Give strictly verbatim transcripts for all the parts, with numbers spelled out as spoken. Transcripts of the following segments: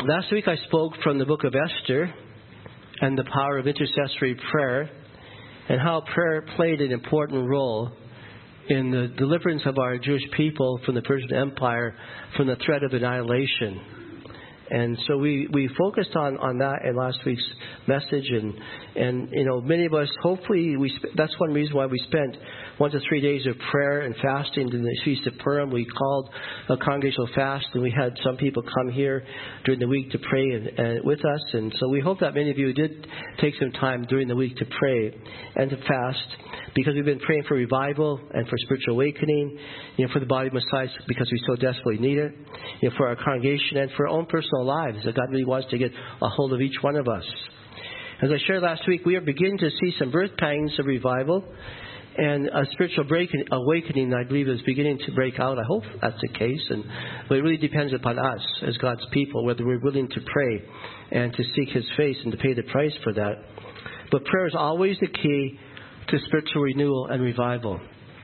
Last week I spoke from the book of Esther and the power of intercessory prayer and how prayer played an important role in the deliverance of our Jewish people from the Persian Empire, from the threat of annihilation. And so we, we focused on, on that in last week's message. And, and you know, many of us, hopefully, we sp- that's one reason why we spent one to three days of prayer and fasting in the Feast of Purim. We called a congregational fast, and we had some people come here during the week to pray and, and with us. And so we hope that many of you did take some time during the week to pray and to fast, because we've been praying for revival and for spiritual awakening, you know, for the body of Messiah, because we so desperately need it, you know, for our congregation and for our own personal lives, that God really wants to get a hold of each one of us. As I shared last week, we are beginning to see some birth pangs of revival, and a spiritual break, awakening, I believe, is beginning to break out. I hope that's the case, and but it really depends upon us as God's people, whether we're willing to pray and to seek His face and to pay the price for that. But prayer is always the key to spiritual renewal and revival.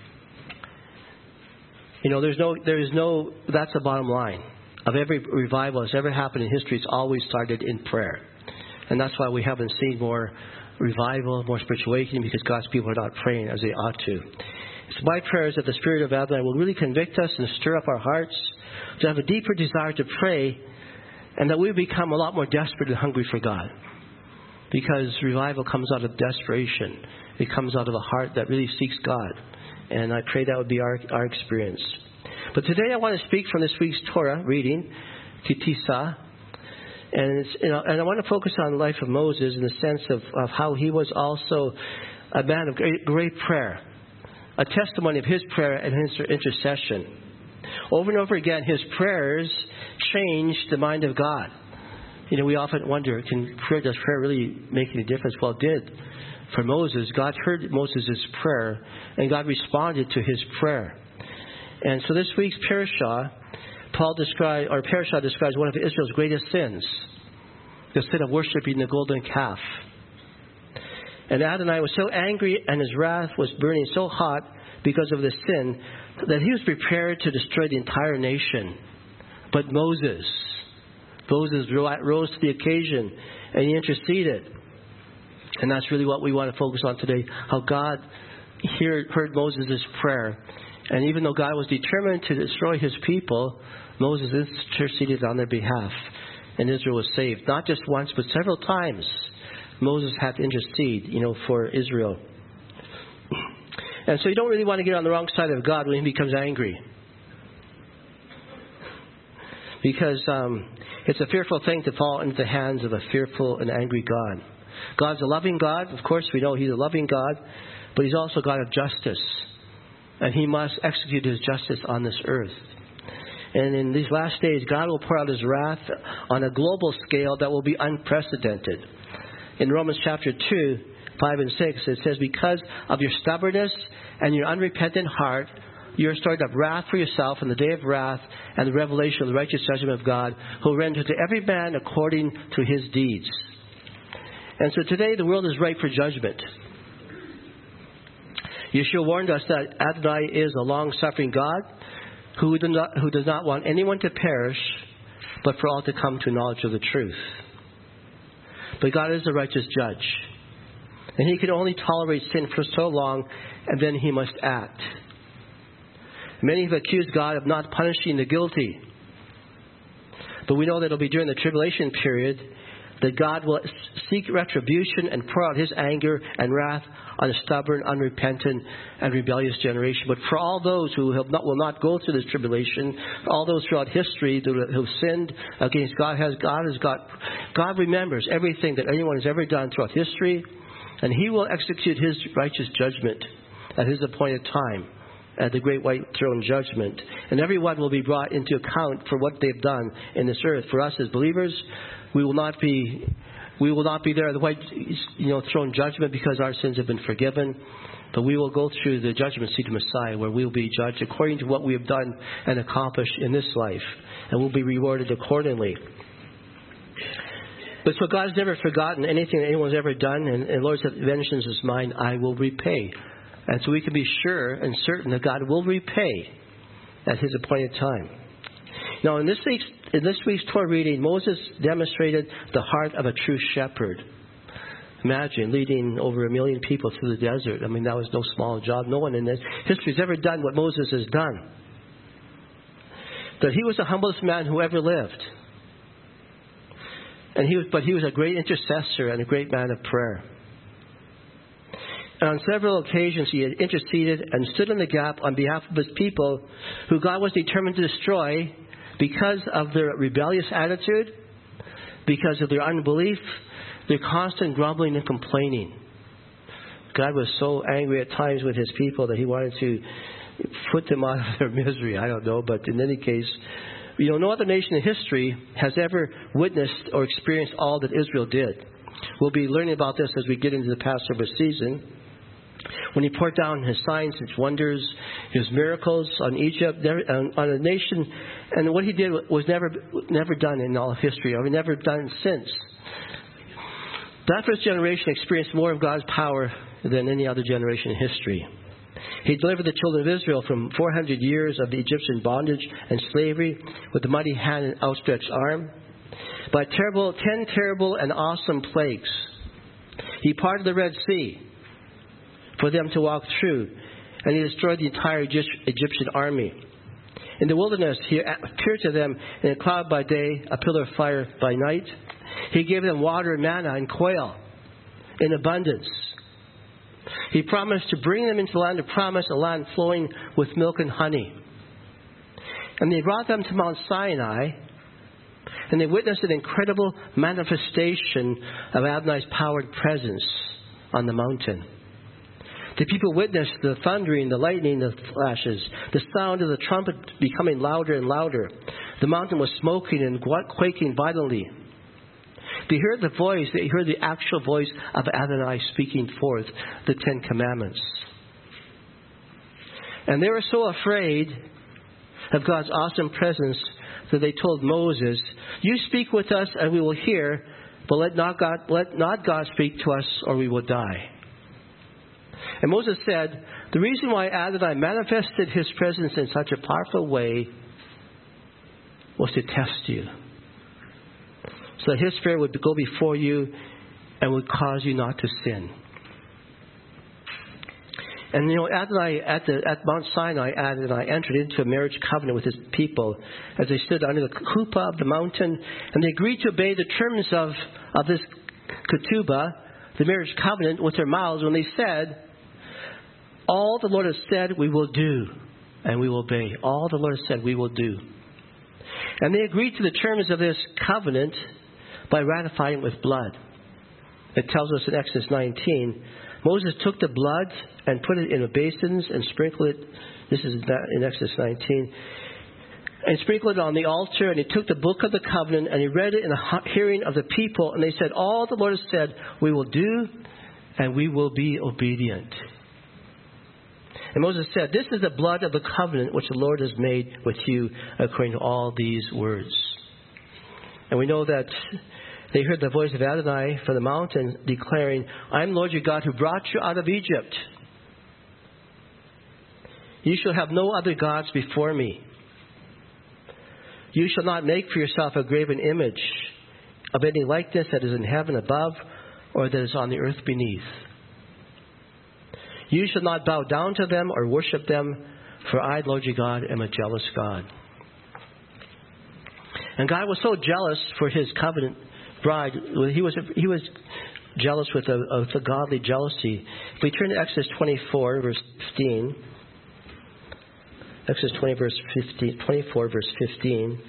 You know, there's no, there is no, that's the bottom line. Of every revival that's ever happened in history, it's always started in prayer. And that's why we haven't seen more revival, more spiritual awakening, because God's people are not praying as they ought to. So my prayer is that the Spirit of Adonai will really convict us and stir up our hearts to have a deeper desire to pray, and that we become a lot more desperate and hungry for God. Because revival comes out of desperation. It comes out of a heart that really seeks God. And I pray that would be our, our experience. But today I want to speak from this week's Torah reading, Kitisa. And, it's, you know, and I want to focus on the life of Moses in the sense of, of how he was also a man of great, great prayer. A testimony of his prayer and his intercession. Over and over again, his prayers changed the mind of God. You know, we often wonder, can prayer, does prayer really make any difference? Well, it did. For Moses, God heard Moses' prayer, and God responded to his prayer. And so this week's parashah, Paul describes, or parashah describes one of Israel's greatest sins, the sin of worshiping the golden calf. And Adonai was so angry, and his wrath was burning so hot because of this sin, that he was prepared to destroy the entire nation. But Moses, Moses rose to the occasion, and he interceded. And that's really what we want to focus on today, how God heard, heard Moses' prayer. And even though God was determined to destroy his people, Moses interceded on their behalf, and Israel was saved. Not just once, but several times Moses had to intercede, you know, for Israel. And so you don't really want to get on the wrong side of God when he becomes angry. Because um, it's a fearful thing to fall into the hands of a fearful and angry God. God's a loving God. Of course, we know He's a loving God. But He's also God of justice. And He must execute His justice on this earth. And in these last days, God will pour out His wrath on a global scale that will be unprecedented. In Romans chapter two, five and six, it says, because of your stubbornness and your unrepentant heart, you are stored up wrath for yourself in the day of wrath and the revelation of the righteous judgment of God, who will render to every man according to his deeds. And so today the world is ripe for judgment. Yeshua warned us that Adonai is a long-suffering God who does not, who does not want anyone to perish, but for all to come to knowledge of the truth. But God is a righteous judge. And He can only tolerate sin for so long, and then He must act. Many have accused God of not punishing the guilty. But we know that it will be during the tribulation period that God will seek retribution and pour out His anger and wrath on a stubborn, unrepentant, and rebellious generation. But for all those who have not, will not go through this tribulation, all those throughout history who have sinned against God, has God has got God remembers everything that anyone has ever done throughout history, and He will execute His righteous judgment at His appointed time, at the great white throne judgment. And everyone will be brought into account for what they've done in this earth. For us as believers, we will not be we will not be there at the white you know throne judgment because our sins have been forgiven. But we will go through the judgment seat of Messiah, where we will be judged according to what we have done and accomplished in this life, and we'll be rewarded accordingly. But so God has never forgotten anything that anyone's ever done, and, and Lord said, vengeance is mine, I will repay. And so we can be sure and certain that God will repay at His appointed time. Now, in this week's in this week's Torah reading, Moses demonstrated the heart of a true shepherd. Imagine leading over a million people through the desert. I mean, that was no small job. No one in this history has ever done what Moses has done. That he was the humblest man who ever lived. And he was, but he was a great intercessor and a great man of prayer. And on several occasions, he had interceded and stood in the gap on behalf of his people who God was determined to destroy because of their rebellious attitude, because of their unbelief, their constant grumbling and complaining. God was so angry at times with his people that he wanted to put them out of their misery. I don't know, but in any case, you know, no other nation in history has ever witnessed or experienced all that Israel did. We'll be learning about this as we get into the Passover season. When he poured down his signs, his wonders, his miracles on Egypt, on a nation, and what he did was never never done in all of history, or never done since. That first generation experienced more of God's power than any other generation in history. He delivered the children of Israel from four hundred years of the Egyptian bondage and slavery with a mighty hand and outstretched arm. By terrible, ten terrible and awesome plagues, he parted the Red Sea for them to walk through, and he destroyed the entire Egyptian army. In the wilderness, he appeared to them in a cloud by day, a pillar of fire by night. He gave them water and manna and quail in abundance. He promised to bring them into the land of promise, a land flowing with milk and honey. And they brought them to Mount Sinai, and they witnessed an incredible manifestation of Adonai's power and presence on the mountain. The people witnessed the thundering, the lightning, the flashes, the sound of the trumpet becoming louder and louder. The mountain was smoking and quaking violently. They heard the voice, they heard the actual voice of Adonai speaking forth the Ten Commandments. And they were so afraid of God's awesome presence that they told Moses, "You speak with us and we will hear, but let not God, let not God speak to us or we will die." And Moses said, the reason why Adonai manifested his presence in such a powerful way was to test you. So that his Spirit would go before you and would cause you not to sin. And you know, Adonai, at, the, at Mount Sinai, Adonai entered into a marriage covenant with his people as they stood under the chuppah of the mountain, and they agreed to obey the terms of, of this ketubah, the marriage covenant, with their mouths when they said, all the Lord has said we will do, and we will obey. All the Lord has said we will do. And they agreed to the terms of this covenant by ratifying it with blood. It tells us in Exodus nineteen, Moses took the blood and put it in the basins and sprinkled it. This is in Exodus nineteen. And sprinkled it on the altar, and he took the book of the covenant and he read it in the hearing of the people, and they said, all the Lord has said we will do, and we will be obedient. And Moses said, this is the blood of the covenant which the Lord has made with you according to all these words. And we know that they heard the voice of Adonai from the mountain declaring, I am Lord your God who brought you out of Egypt. You shall have no other gods before me. You shall not make for yourself a graven image of any likeness that is in heaven above or that is on the earth beneath. You shall not bow down to them or worship them, for I, Lord your God, am a jealous God. And God was so jealous for his covenant bride. He was he was jealous with a, with a godly jealousy. If we turn to Exodus twenty-four, verse fifteen. Exodus twenty, verse fifteen, twenty-four, verse fifteen.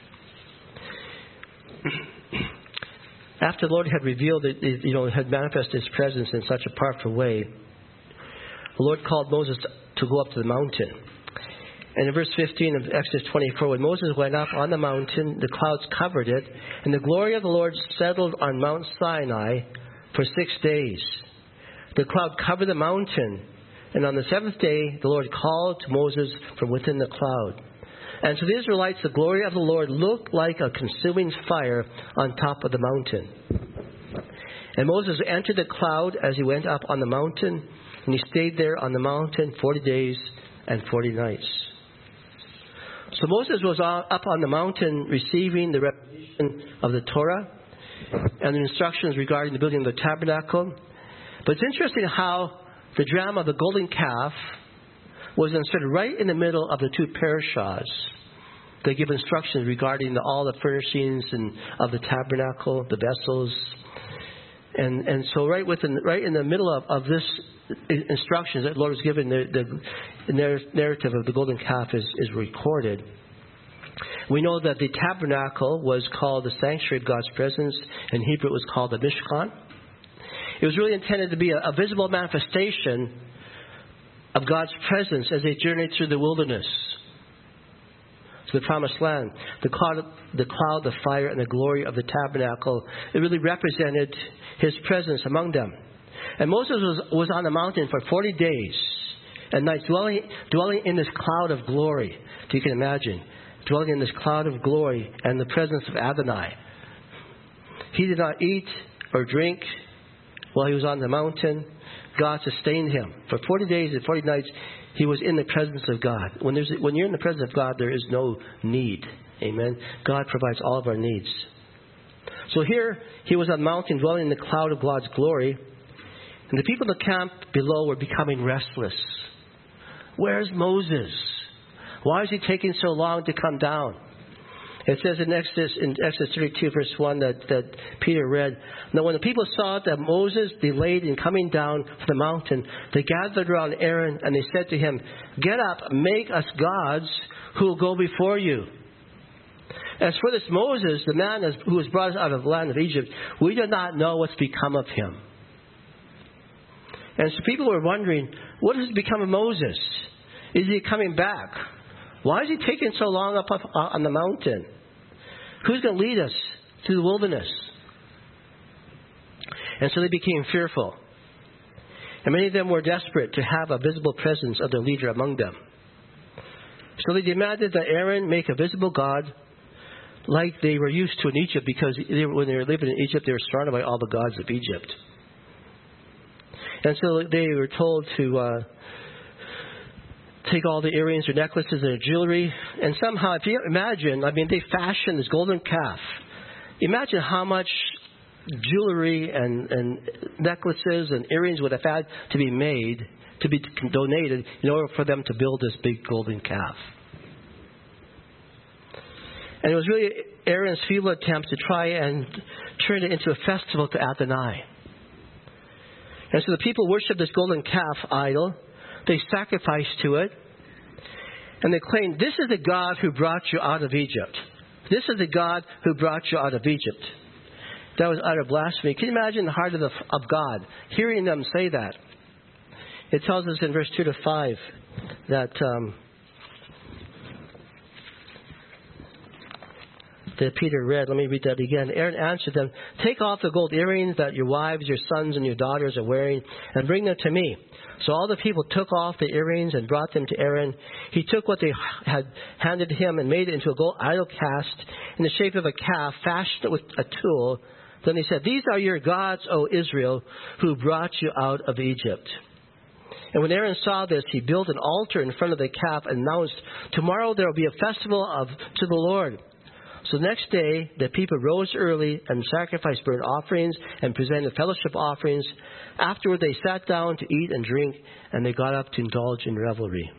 After the Lord had revealed, it, you know, had manifested his presence in such a powerful way, the Lord called Moses to, to go up to the mountain. And in verse fifteen of Exodus twenty-four, when Moses went up on the mountain, the clouds covered it, and the glory of the Lord settled on Mount Sinai for six days. The cloud covered the mountain, and on the seventh day, the Lord called to Moses from within the cloud. And to the Israelites, the glory of the Lord looked like a consuming fire on top of the mountain. And Moses entered the cloud as he went up on the mountain, and he stayed there on the mountain forty days and forty nights. So Moses was up on the mountain receiving the revelation of the Torah and the instructions regarding the building of the tabernacle. But it's interesting how the drama of the golden calf was inserted right in the middle of the two parashahs. They give instructions regarding the, all the furnishings and of the tabernacle, the vessels. And and so right within, right in the middle of, of this instructions that the Lord has given, the, the narrative of the golden calf is, is recorded. We know that the tabernacle was called the sanctuary of God's presence. In Hebrew, it was called the Mishkan. It was really intended to be a, a visible manifestation of God's presence as they journeyed through the wilderness to the promised land. The cloud, the cloud, the fire, and the glory of the tabernacle, it really represented His presence among them. And Moses was, was on the mountain for forty days and nights, dwelling, dwelling in this cloud of glory. If you can imagine, dwelling in this cloud of glory and the presence of Adonai. He did not eat or drink while he was on the mountain. God sustained him. For forty days and forty nights, he was in the presence of God. When, there's, when you're in the presence of God, there is no need. Amen. God provides all of our needs. So here, he was on the mountain dwelling in the cloud of God's glory. And the people in the camp below were becoming restless. Where's Moses? Why is he taking so long to come down? It says in Exodus, in Exodus thirty-two, verse one, that, that Peter read, "Now when the people saw that Moses delayed in coming down from the mountain, they gathered around Aaron and they said to him, 'Get up, make us gods who will go before you.' As for this Moses, the man who was brought us out of the land of Egypt, we do not know what's become of him." And so people were wondering, what has become of Moses? Is he coming back? Why is he taking so long up, up on the mountain? Who's going to lead us through the wilderness? And so they became fearful. And many of them were desperate to have a visible presence of their leader among them. So they demanded that Aaron make a visible God like they were used to in Egypt, because they were, when they were living in Egypt, they were surrounded by all the gods of Egypt. And so they were told to uh, take all the earrings or necklaces and their jewelry. And somehow, if you imagine, I mean, they fashioned this golden calf. Imagine how much jewelry and, and necklaces and earrings would have had to be made, to be donated, in order for them to build this big golden calf. And it was really Aaron's feeble attempt to try and turn it into a festival to Adonai. And so the people worshiped this golden calf idol. They sacrificed to it. And they claimed, "This is the God who brought you out of Egypt. This is the God who brought you out of Egypt." That was utter blasphemy. Can you imagine the heart of, the, of God hearing them say that? It tells us in verse two to five that um, that Peter read. Let me read that again. Aaron answered them, "Take off the gold earrings that your wives, your sons, and your daughters are wearing, and bring them to me." So all the people took off the earrings and brought them to Aaron. He took what they had handed him and made it into a gold idol cast in the shape of a calf, fashioned it with a tool. Then he said, "These are your gods, O Israel, who brought you out of Egypt." And when Aaron saw this, he built an altar in front of the calf and announced, "Tomorrow there will be a festival of to the Lord." So the next day, the people rose early and sacrificed burnt offerings and presented fellowship offerings. Afterward, they sat down to eat and drink, and they got up to indulge in revelry.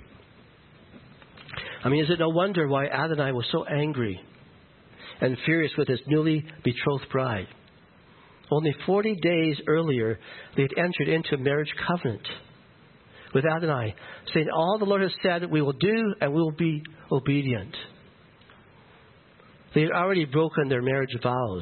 I mean, is it no wonder why Adonai was so angry and furious with his newly betrothed bride? Only forty days earlier, they had entered into a marriage covenant with Adonai, saying, "All the Lord has said we will do, and we will be obedient." They had already broken their marriage vows.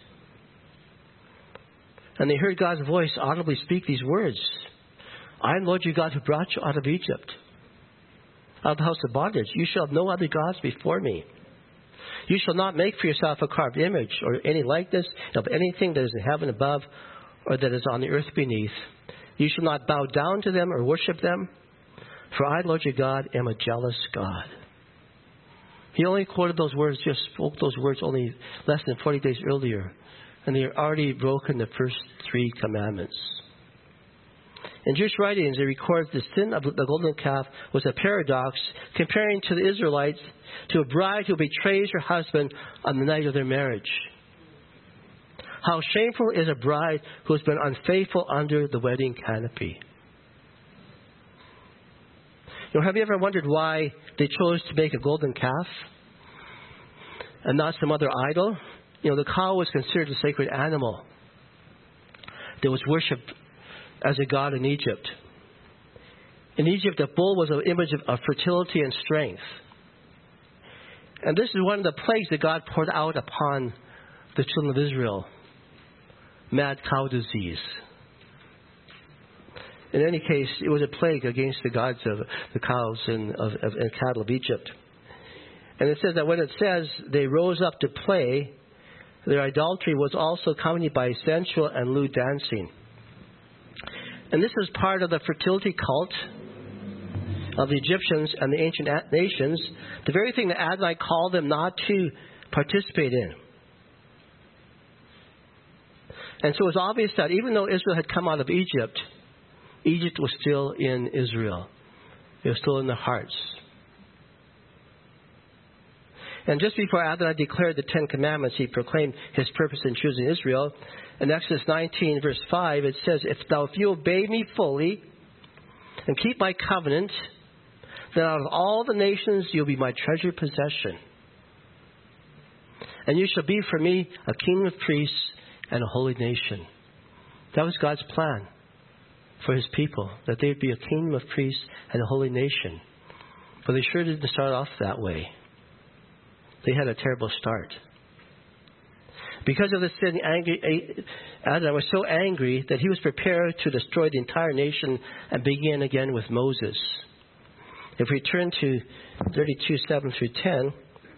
And they heard God's voice audibly speak these words, "I am Lord your God who brought you out of Egypt, out of the house of bondage. You shall have no other gods before me. You shall not make for yourself a carved image or any likeness of anything that is in heaven above or that is on the earth beneath. You shall not bow down to them or worship them. For I, Lord your God, am a jealous God." He only quoted those words, just spoke those words only less than forty days earlier. And they had already broken the first three commandments. In Jewish writings, it records the sin of the golden calf was a paradox, comparing to the Israelites to a bride who betrays her husband on the night of their marriage. How shameful is a bride who has been unfaithful under the wedding canopy. You know, have you ever wondered why they chose to make a golden calf and not some other idol? You know, the cow was considered a sacred animal that was worshipped as a god in Egypt. In Egypt, the bull was an image of, of fertility and strength. And this is one of the plagues that God poured out upon the children of Israel. Mad cow disease. In any case, it was a plague against the gods of the cows and, of, of, and cattle of Egypt. And it says that when it says they rose up to play, their idolatry was also accompanied by sensual and lewd dancing. And this is part of the fertility cult of the Egyptians and the ancient nations, the very thing that Adonai called them not to participate in. And so it was obvious that even though Israel had come out of Egypt, Egypt was still in Israel. It was still in their hearts. And just before Adonai declared the Ten Commandments, he proclaimed his purpose in choosing Israel. In Exodus nineteen, verse five, it says, If thou if you obey me fully and keep my covenant, then out of all the nations you'll be my treasured possession. And you shall be for me a kingdom of priests and a holy nation. That was God's plan for his people, that they'd be a kingdom of priests and a holy nation. But they sure didn't start off that way. They had a terrible start. Because of this sin, angry, Adonai was so angry that he was prepared to destroy the entire nation and begin again with Moses. If we turn to thirty-two, seven through ten,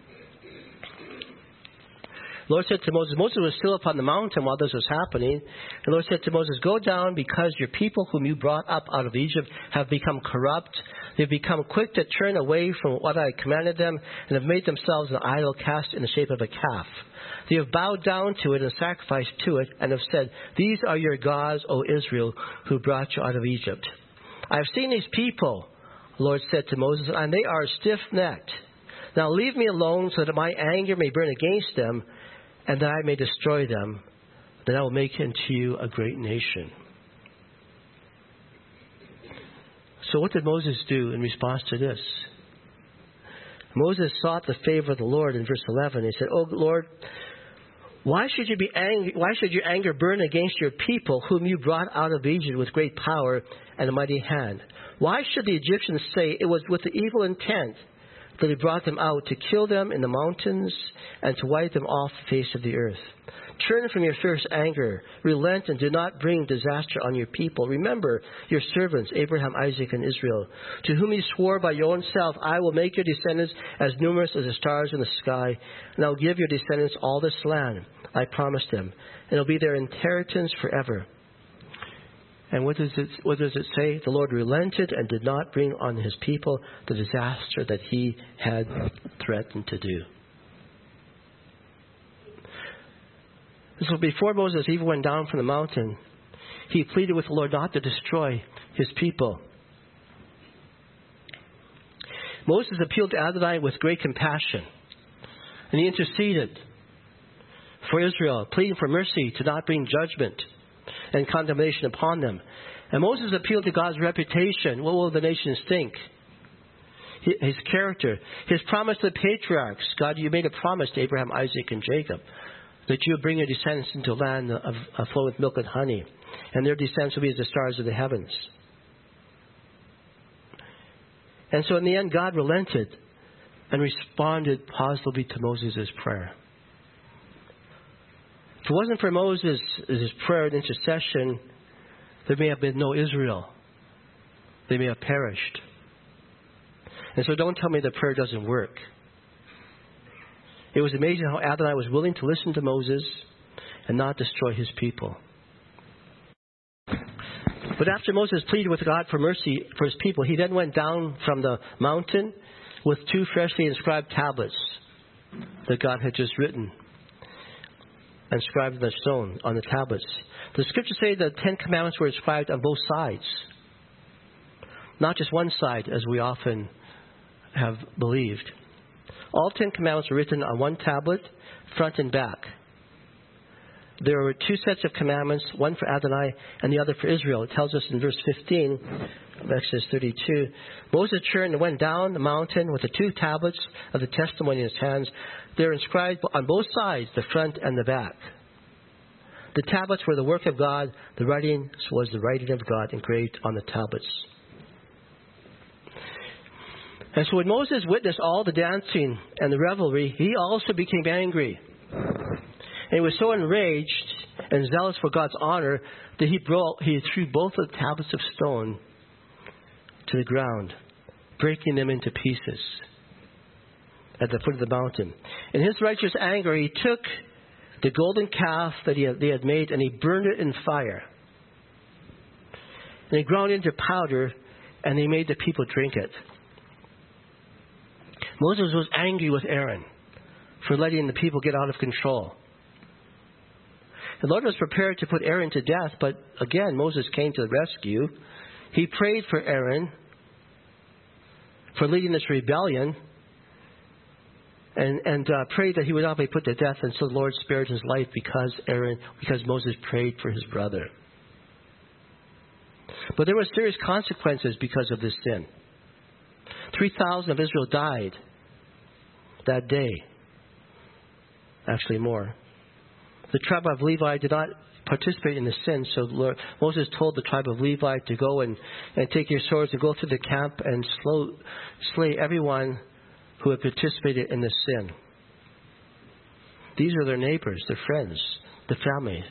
the Lord said to Moses, Moses was still upon the mountain while this was happening. The Lord said to Moses, Go down, because your people whom you brought up out of Egypt have become corrupt. They've become quick to turn away from what I commanded them and have made themselves an idol cast in the shape of a calf. They have bowed down to it and sacrificed to it and have said, These are your gods, O Israel, who brought you out of Egypt. I have seen these people, the Lord said to Moses, and they are stiff-necked. Now leave me alone so that my anger may burn against them and that I may destroy them. Then I will make into you a great nation. So what did Moses do in response to this? Moses sought the favor of the Lord in verse eleven. He said, Oh Lord, why should you be angry? Why should your anger burn against your people whom you brought out of Egypt with great power and a mighty hand? Why should the Egyptians say it was with the evil intent that he brought them out to kill them in the mountains and to wipe them off the face of the earth? Turn from your fierce anger, relent, and do not bring disaster on your people. Remember your servants, Abraham, Isaac, and Israel, to whom you swore by your own self, I will make your descendants as numerous as the stars in the sky, and I will give your descendants all this land. I promised them, and it will be their inheritance forever. And what does it, what does it say? The Lord relented and did not bring on his people the disaster that he had threatened to do. So before Moses even went down from the mountain, he pleaded with the Lord not to destroy his people. Moses appealed to Adonai with great compassion, and he interceded for Israel, pleading for mercy to not bring judgment and condemnation upon them. And Moses appealed to God's reputation. What will the nations think? His character, his promise to the patriarchs. God, you made a promise to Abraham, Isaac, and Jacob that you would bring your descendants into a land of, of flowing with milk and honey, and their descendants will be as the stars of the heavens. And so in the end, God relented and responded positively to Moses' prayer. If it wasn't for Moses' his prayer and intercession, there may have been no Israel. They may have perished. And so don't tell me that prayer doesn't work. It was amazing how Adonai was willing to listen to Moses and not destroy his people. But after Moses pleaded with God for mercy for his people, he then went down from the mountain with two freshly inscribed tablets that God had just written, inscribed in the stone on the tablets. The scriptures say the Ten Commandments were inscribed on both sides not just one side as we often have believed. All Ten Commandments were written on one tablet, front and back. There were two sets of commandments, one for Adonai and the other for Israel. It tells us in verse fifteen of Exodus thirty-two, Moses turned and went down the mountain with the two tablets of the testimony in his hands. They were inscribed on both sides, the front and the back. The tablets were the work of God. The writing was the writing of God engraved on the tablets. And so when Moses witnessed all the dancing and the revelry, he also became angry. And he was so enraged and zealous for God's honor that he, brought, he threw both of the tablets of stone to the ground, breaking them into pieces at the foot of the mountain. In his righteous anger, he took the golden calf that he had, they had made and he burned it in fire. And he ground it into powder and he made the people drink it. Moses was angry with Aaron for letting the people get out of control. The Lord was prepared to put Aaron to death, but again, Moses came to the rescue. He prayed for Aaron for leading this rebellion and, and uh, prayed that he would not be put to death. And so the Lord spared his life because Aaron, because Moses prayed for his brother. But there were serious consequences because of this sin. three thousand of Israel died that day. Actually more. The tribe of Levi did not participate in the sin, so Lord, Moses told the tribe of Levi to go and, and take your swords and go through the camp and slow, slay everyone who had participated in the sin. These are their neighbors, their friends, the family.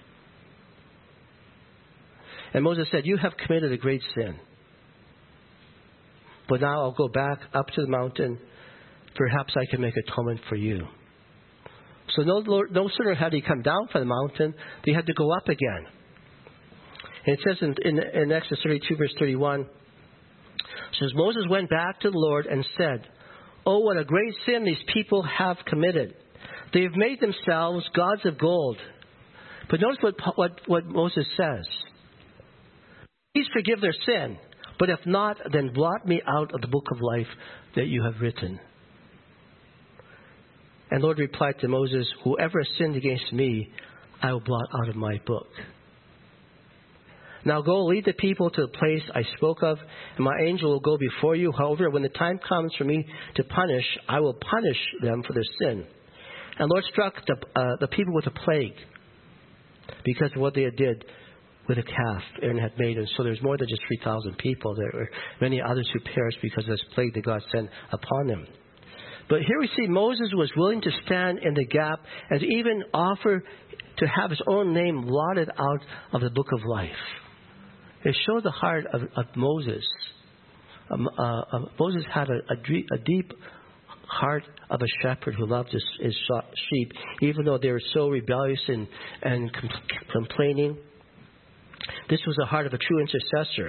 And Moses said, you have committed a great sin. But now I'll go back up to the mountain. Perhaps I can make atonement for you. So no, no sooner had he come down from the mountain, they had to go up again. And it says in, in, in Exodus thirty-two, verse thirty-one, it says, Moses went back to the Lord and said, oh, what a great sin these people have committed. They have made themselves gods of gold. But notice what, what, what Moses says. Please forgive their sin. But if not, then blot me out of the book of life that you have written. And the Lord replied to Moses, whoever has sinned against me, I will blot out of my book. Now go lead the people to the place I spoke of, and my angel will go before you. However, when the time comes for me to punish, I will punish them for their sin. And the Lord struck the, uh, the people with a plague because of what they had did with a calf Aaron had made. And so there's more than just three thousand people. There were many others who perished because of this plague that God sent upon them. But here we see Moses was willing to stand in the gap and to even offer to have his own name blotted out of the book of life. It showed the heart of, of Moses. Um, uh, uh, Moses had a, a, a deep heart of a shepherd who loved his, his sheep, even though they were so rebellious and, and com- complaining. This was the heart of a true intercessor.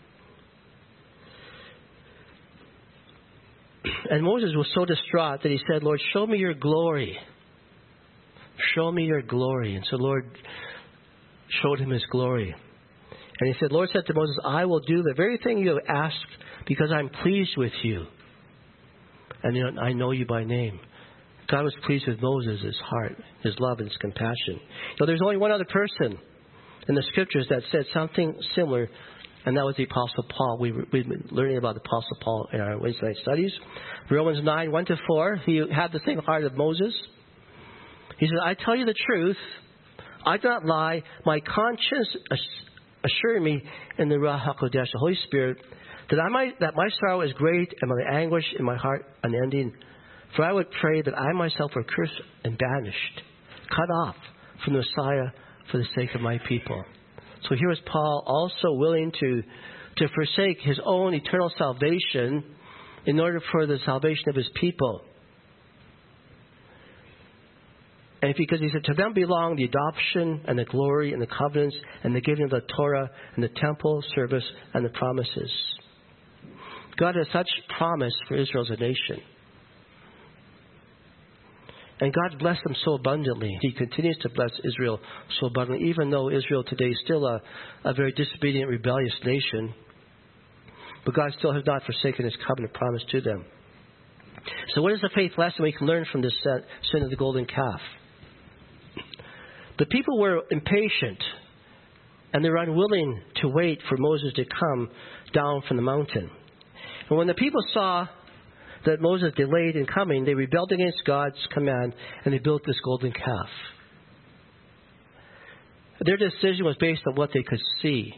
And Moses was so distraught that he said, Lord, show me your glory. Show me your glory. And so the Lord showed him his glory. And he said, Lord said to Moses, I will do the very thing you have asked because I'm pleased with you. And you know, I know you by name. God was pleased with Moses, his heart, his love, and his compassion. So there's only one other person in the scriptures that said something similar, and that was the Apostle Paul. We, we've been learning about the Apostle Paul in our Wednesday night studies. Romans nine, one to four, he had the same heart of Moses. He said, I tell you the truth, I do not lie. My conscience assuring me in the Ruach HaKodesh, the Holy Spirit, that I might that my sorrow is great and my anguish in my heart unending. For I would pray that I myself were cursed and banished, cut off from the Messiah for the sake of my people. So here is Paul also willing to, to forsake his own eternal salvation in order for the salvation of his people. And because he said, to them belong the adoption and the glory and the covenants and the giving of the Torah and the temple service and the promises. God has such promise for Israel as a nation. And God blessed them so abundantly. He continues to bless Israel so abundantly, even though Israel today is still a, a very disobedient, rebellious nation. but God still has not forsaken His covenant promise to them. So what is the faith lesson we can learn from this sin of the golden calf? The people were impatient, and they were unwilling to wait for Moses to come down from the mountain. And when the people saw that Moses delayed in coming, they rebelled against God's command, and they built this golden calf. Their decision was based on what they could see.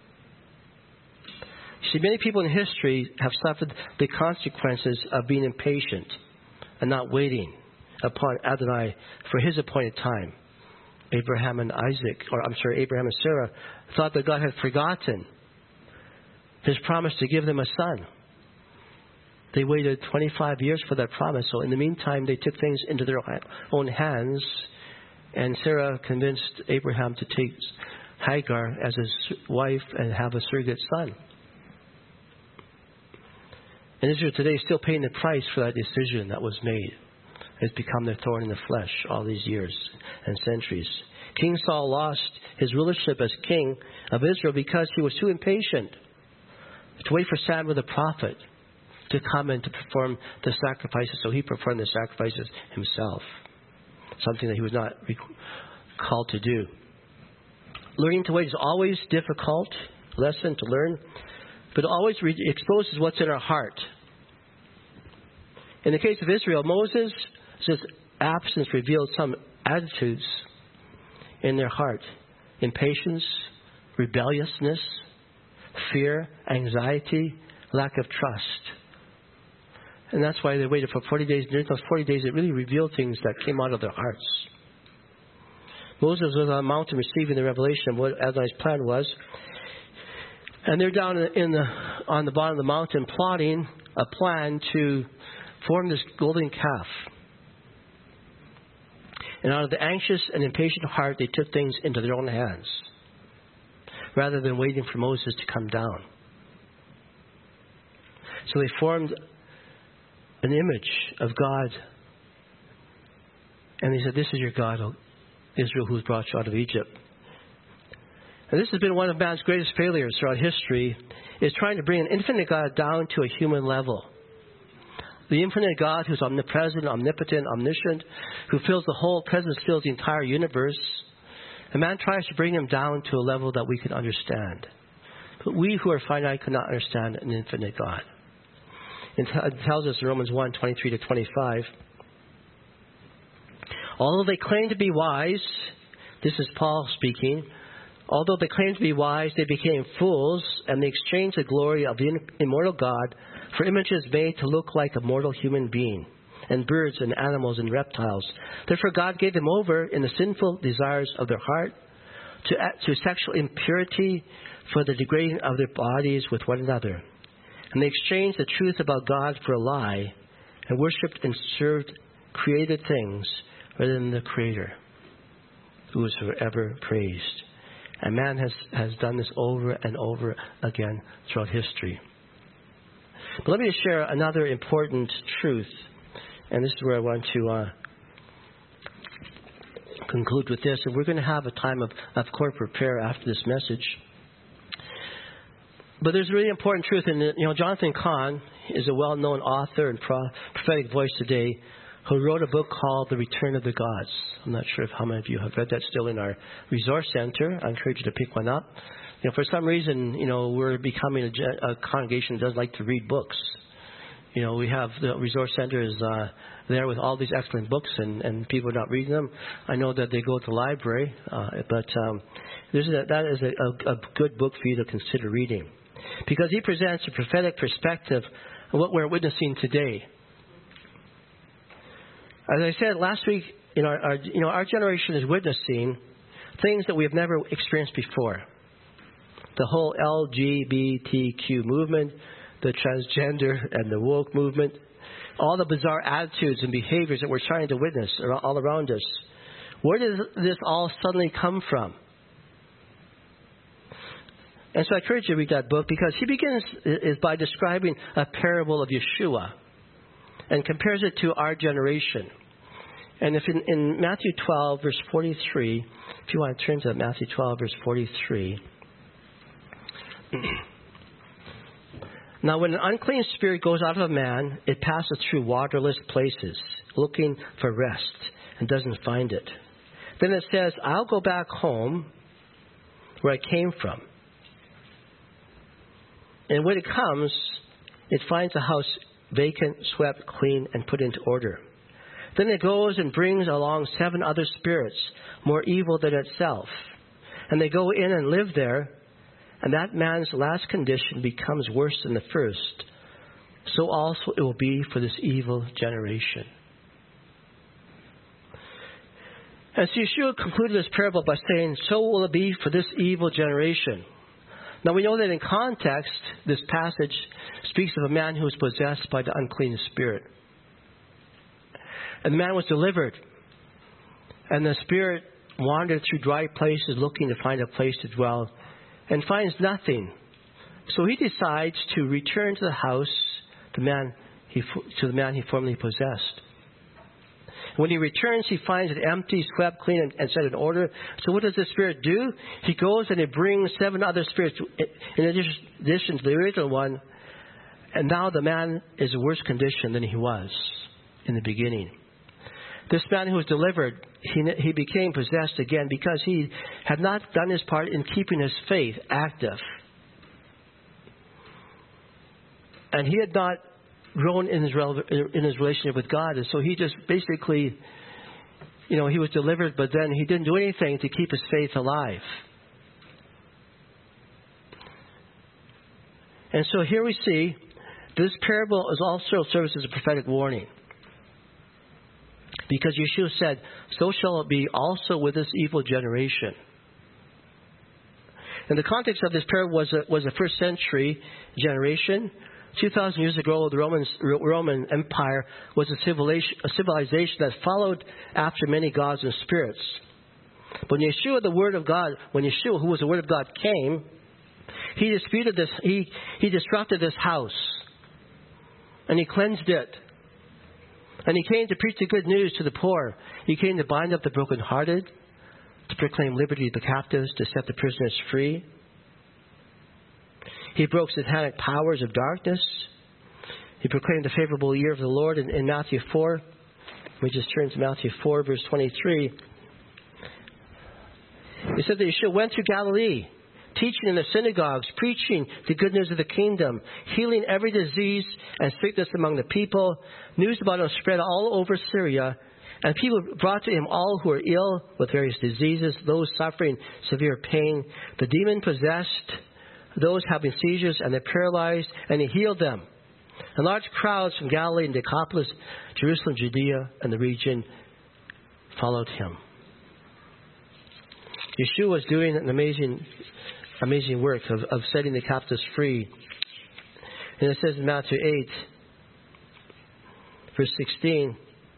See, many people in history have suffered the consequences of being impatient and not waiting upon Adonai for His appointed time. Abraham and Isaac, or I'm sorry, Abraham and Sarah thought that God had forgotten His promise to give them a son. They waited twenty-five years for that promise. So in the meantime, they took things into their own hands, and Sarah convinced Abraham to take Hagar as his wife and have a surrogate son. And Israel today is still paying the price for that decision that was made. It's become their thorn in the flesh all these years and centuries. King Saul lost his rulership as king of Israel because he was too impatient to wait for Samuel the prophet to come and to perform the sacrifices. So he performed the sacrifices himself, something that he was not called to do. Learning to wait is always a difficult lesson to learn, but it always re- exposes what's in our heart. In the case of Israel, Moses' absence revealed some attitudes in their heart: impatience, rebelliousness, fear, anxiety, lack of trust. And that's why they waited for forty days. During those forty days, it really revealed things that came out of their hearts. Moses was on a mountain receiving the revelation of what Adonai's plan was. And they're down in the, on the bottom of the mountain plotting a plan to form this golden calf. And out of the anxious and impatient heart, they took things into their own hands, rather than waiting for Moses to come down. So they formed an image of God. And they said, "This is your God, O Israel, who has brought you out of Egypt." And this has been one of man's greatest failures throughout history, is trying to bring an infinite God down to a human level. The infinite God who's omnipresent, omnipotent, omniscient, who fills the whole, presence fills the entire universe. And man tries to bring him down to a level that we can understand. But we who are finite cannot understand an infinite God. It tells us in Romans one, twenty-three to twenty-five, although they claim to be wise, this is Paul speaking, although they claim to be wise, they became fools, and they exchanged the glory of the immortal God for images made to look like a mortal human being, and birds and animals and reptiles. Therefore God gave them over in the sinful desires of their heart to, to sexual impurity for the degrading of their bodies with one another. And they exchanged the truth about God for a lie, and worshipped and served created things rather than the Creator, who is forever praised. And man has, has done this over and over again throughout history. But let me just share another important truth, and this is where I want to uh, conclude with this. And we're going to have a time of, of corporate prayer after this message. But there's a really important truth, and you know, Jonathan Cahn is a well-known author and pro- prophetic voice today, who wrote a book called The Return of the Gods. I'm not sure if how many of you have read that, still in our resource center. I encourage you to pick one up. You know, for some reason, you know, we're becoming a, a congregation that doesn't like to read books. You know, we have the resource center is uh, there with all these excellent books, and, and people are not reading them. I know that they go to the library, uh, but um, there's a, that is a, a, a good book for you to consider reading, because he presents a prophetic perspective of what we're witnessing today. As I said last week, you know, our, our, you know, our generation is witnessing things that we have never experienced before. The whole L G B T Q movement, the transgender and the woke movement, all the bizarre attitudes and behaviors that we're trying to witness all around us. Where does this all suddenly come from? And so I encourage you to read that book, because he begins is by describing a parable of Yeshua and compares it to our generation. And if in, in Matthew twelve, verse forty-three, if you want to turn to Matthew twelve, verse forty-three, Now, when an unclean spirit goes out of a man, it passes through waterless places, looking for rest, and doesn't find it. Then it says, I'll go back home where I came from. And when it comes, it finds the house vacant, swept, clean, and put into order. Then it goes and brings along seven other spirits, more evil than itself. And they go in and live there, and that man's last condition becomes worse than the first. So also it will be for this evil generation. And so Yeshua concluded this parable by saying, so will it be for this evil generation. Now we know that in context, this passage speaks of a man who was possessed by the unclean spirit. And the man was delivered. And the spirit wandered through dry places looking to find a place to dwell, and finds nothing. So he decides to return to the house the man he, to the man he formerly possessed. When he returns, he finds it empty, swept, clean, and, and set in order. So what does the spirit do? He goes and he brings seven other spirits in addition to the original one. And now the man is in worse condition than he was in the beginning. This man who was delivered, he, he became possessed again because he had not done his part in keeping his faith active. And he had not grown in his, in his relationship with God. And so he just basically, you know, he was delivered, but then he didn't do anything to keep his faith alive. And so here we see this parable is also serves as a prophetic warning. Because Yeshua said, so shall it be also with this evil generation. And the context of this parable was a, was a first century generation. two thousand years ago, the Romans, Roman Empire was a civilization, a civilization that followed after many gods and spirits. But when Yeshua, the Word of God, when Yeshua, who was the Word of God, came, he disputed this, he, he disrupted this house. And he cleansed it. And he came to preach the good news to the poor. He came to bind up the brokenhearted, to proclaim liberty to the captives, to set the prisoners free. He broke satanic powers of darkness. He proclaimed the favorable year of the Lord in, in Matthew four. We just turn to Matthew four, verse twenty-three. It said that Yeshua went through Galilee, teaching in the synagogues, preaching the good news of the kingdom, healing every disease and sickness among the people. News about him spread all over Syria, and people brought to him all who were ill with various diseases, those suffering severe pain, the demon-possessed, those having seizures, and the paralyzed, and he healed them. And large crowds from Galilee and Decapolis, Jerusalem, Judea, and the region followed him. Yeshua was doing an amazing Amazing work of, of setting the captives free. And it says in Matthew eight, verse sixteen,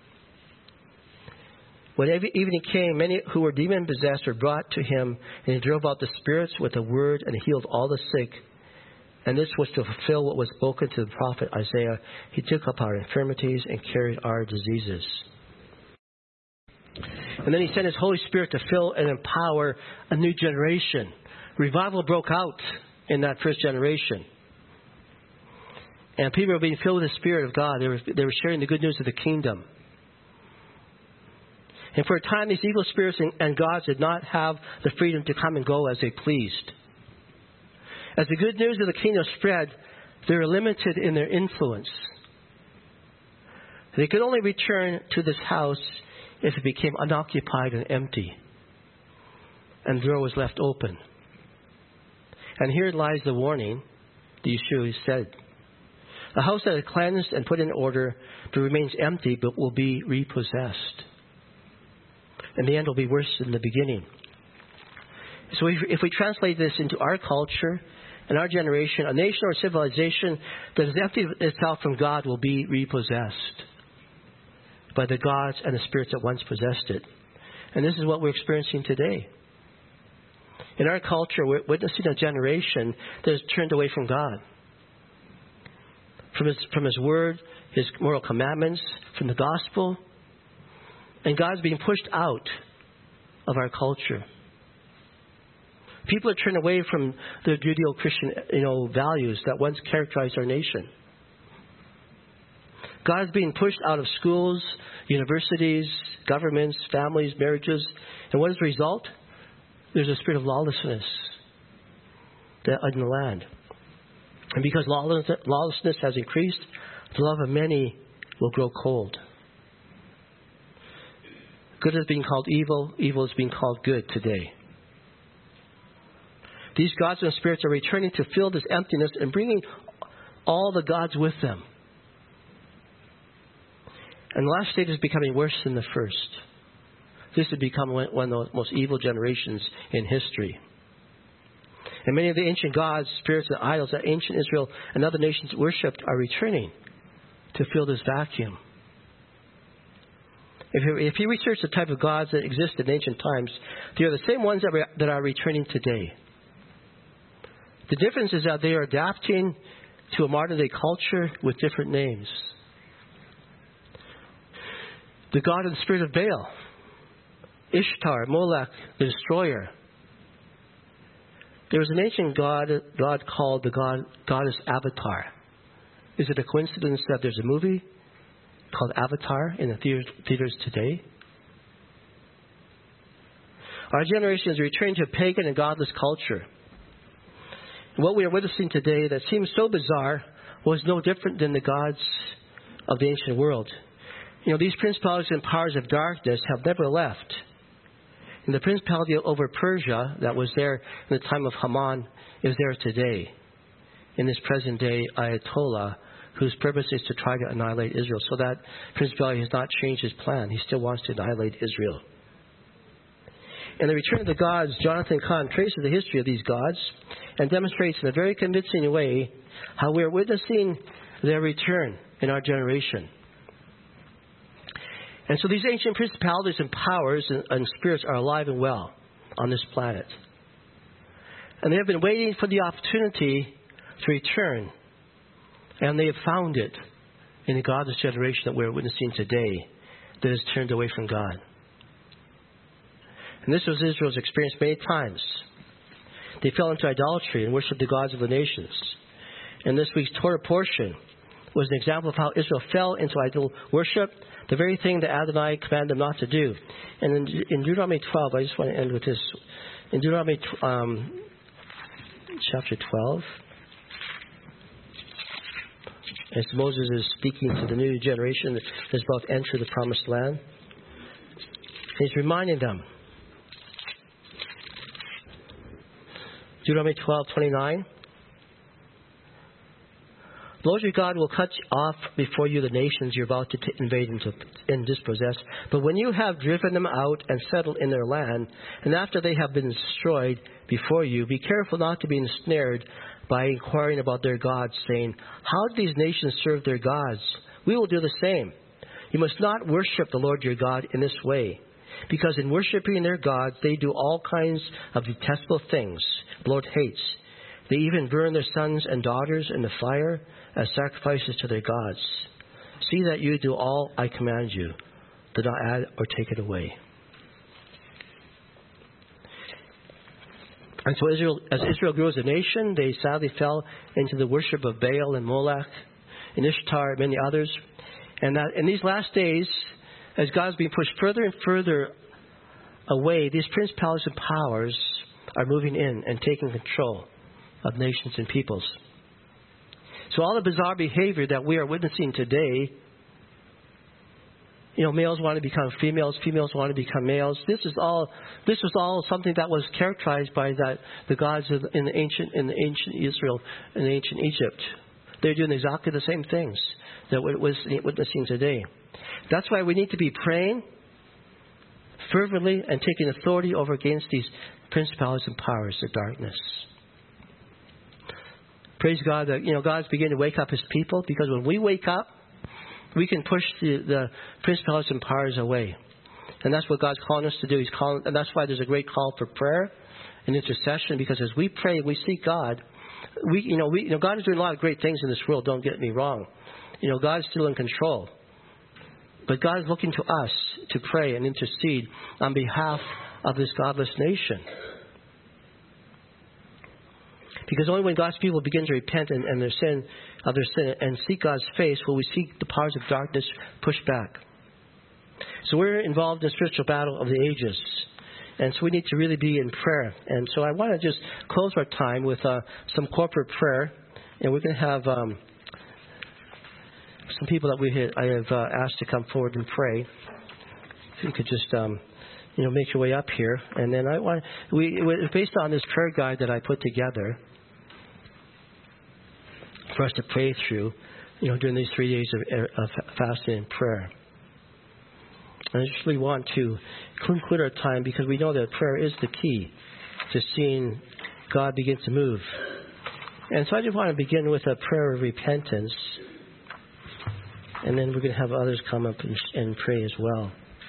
when evening came, many who were demon-possessed were brought to him, and he drove out the spirits with a word and healed all the sick. And this was to fulfill what was spoken to the prophet Isaiah. He took up our infirmities and carried our diseases. And then he sent his Holy Spirit to fill and empower a new generation. Revival broke out in that first generation. And people were being filled with the Spirit of God. They were, they were sharing the good news of the kingdom. And for a time, these evil spirits and, and gods did not have the freedom to come and go as they pleased. As the good news of the kingdom spread, they were limited in their influence. They could only return to this house if it became unoccupied and empty, and the door was left open. And here lies the warning that Yeshua said. A house that is cleansed and put in order, but remains empty, but will be repossessed. And the end will be worse than the beginning. So if, if we translate this into our culture and our generation, a nation or civilization that has emptied itself from God will be repossessed by the gods and the spirits that once possessed it. And this is what we're experiencing today. In our culture, we're witnessing a generation that has turned away from God. From His, from His Word, His moral commandments, from the gospel. And God's being pushed out of our culture. People are turned away from the Judeo-Christian, you know, values that once characterized our nation. God is being pushed out of schools, universities, governments, families, marriages. And what is the result? There's a spirit of lawlessness in the land. And because lawlessness has increased, the love of many will grow cold. Good is being called evil. Evil is being called good today. These gods and spirits are returning to fill this emptiness and bringing all the gods with them. And the last state is becoming worse than the first. This has become one of the most evil generations in history. And many of the ancient gods, spirits, and idols that ancient Israel and other nations worshipped are returning to fill this vacuum. If you, if you research the type of gods that existed in ancient times, they are the same ones that, re, that are returning today. The difference is that they are adapting to a modern day culture with different names. The god and spirit of Baal, Ishtar, Molech, the destroyer. There was an ancient god, god called the god, goddess Avatar. Is it a coincidence that there's a movie called Avatar in the theaters, theaters today? Our generation is returning to a pagan and godless culture. And what we are witnessing today that seems so bizarre was no different than the gods of the ancient world. You know, these principalities and powers of darkness have never left. And the principality over Persia that was there in the time of Haman is there today. In this present day Ayatollah, whose purpose is to try to annihilate Israel. So that principality has not changed his plan. He still wants to annihilate Israel. In the Return of the Gods, Jonathan Cahn traces the history of these gods and demonstrates in a very convincing way how we are witnessing their return in our generation. And so these ancient principalities and powers and, and spirits are alive and well on this planet. And they have been waiting for the opportunity to return. And they have found it in the godless generation that we're witnessing today that has turned away from God. And this was Israel's experience many times. They fell into idolatry and worshipped the gods of the nations. And this week's Torah portion was an example of how Israel fell into idol worship, the very thing that Adonai commanded them not to do. And in, in Deuteronomy twelve, I just want to end with this. In Deuteronomy um, chapter twelve, as Moses is speaking to the new generation that is about to enter the promised land, he's reminding them. Deuteronomy twelve twenty-nine. The Lord your God will cut off before you the nations you're about to t- invade and, to, and dispossess. But when you have driven them out and settled in their land, and after they have been destroyed before you, be careful not to be ensnared by inquiring about their gods, saying, how do these nations serve their gods? We will do the same. You must not worship the Lord your God in this way, because in worshiping their gods, they do all kinds of detestable things the Lord hates. They even burn their sons and daughters in the fire as sacrifices to their gods. See that you do all I command you. Do not add or take it away. And so Israel, as Israel grew as a nation, they sadly fell into the worship of Baal and Molech and Ishtar and many others. And that in these last days, as God is being pushed further and further away, these principalities and powers are moving in and taking control of nations and peoples. So all the bizarre behavior that we are witnessing today, you know, males want to become females, females want to become males. This is all. This was all something that was characterized by that the gods of, in the ancient in the ancient Israel and ancient Egypt. They're doing exactly the same things that we're witnessing today. That's why we need to be praying fervently and taking authority over against these principalities and powers of darkness. Praise God that, you know, God's beginning to wake up His people, because when we wake up, we can push the, the principalities and powers away. And that's what God's calling us to do. He's calling, and that's why there's a great call for prayer and intercession, because as we pray, we seek God. We, you know, we, you know, God is doing a lot of great things in this world. Don't get me wrong. You know, God is still in control. But God is looking to us to pray and intercede on behalf of this godless nation. Because only when God's people begin to repent and, and their sin, of their sin and seek God's face will we see the powers of darkness pushed back. So we're involved in the spiritual battle of the ages. And so we need to really be in prayer. And so I want to just close our time with uh, some corporate prayer. And we're going to have um, some people that we had, I have uh, asked to come forward and pray. If you could just, um, you know, make your way up here. And then I want, we, based on this prayer guide that I put together for us to pray through, you know, during these three days of, of fasting and prayer. And I just really want to conclude our time because we know that prayer is the key to seeing God begin to move. And so I just want to begin with a prayer of repentance. And then we're going to have others come up and, and pray as well.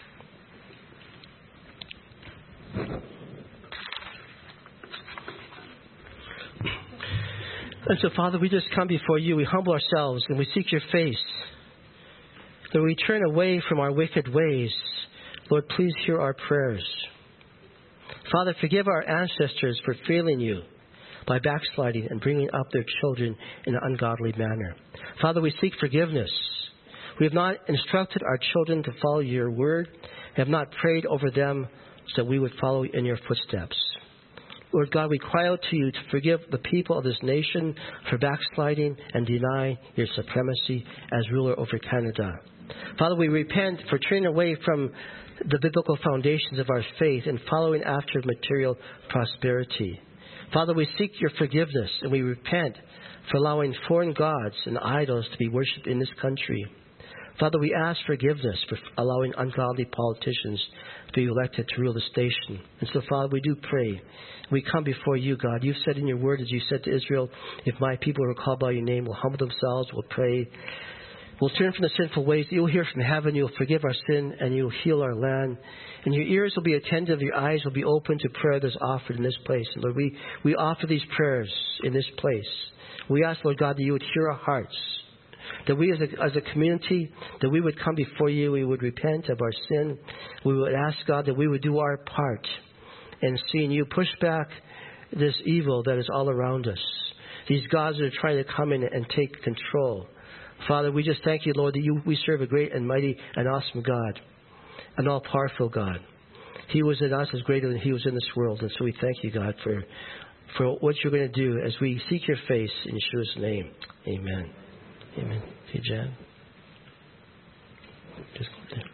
And so, Father, we just come before you. We humble ourselves and we seek your face. That we turn away from our wicked ways. Lord, please hear our prayers. Father, forgive our ancestors for failing you by backsliding and bringing up their children in an ungodly manner. Father, we seek forgiveness. We have not instructed our children to follow your word, have not prayed over them so that we would follow in your footsteps. Lord God, we cry out to you to forgive the people of this nation for backsliding and deny your supremacy as ruler over Canada. Father, we repent for turning away from the biblical foundations of our faith and following after material prosperity. Father, we seek your forgiveness and we repent for allowing foreign gods and idols to be worshipped in this country. Father, we ask forgiveness for allowing ungodly politicians to be elected to rule the station. And so, Father, we do pray. We come before you, God. You've said in your word, as you said to Israel, if my people who are called by your name will humble themselves, will pray, will turn from the sinful ways, you'll hear from heaven, you'll forgive our sin, and you'll heal our land. And your ears will be attentive, your eyes will be open to prayer that's offered in this place. And Lord, we, we offer these prayers in this place. We ask, Lord God, that you would hear our hearts. That we as a, as a community, that we would come before you, we would repent of our sin. We would ask, God, that we would do our part in seeing you push back this evil that is all around us. These gods that are trying to come in and take control. Father, we just thank you, Lord, that you, we serve a great and mighty and awesome God, an all-powerful God. He was in us is greater than he was in this world. And so we thank you, God, for, for what you're going to do as we seek your face in Yeshua's name. Amen. Amen. Okay, Jan. Just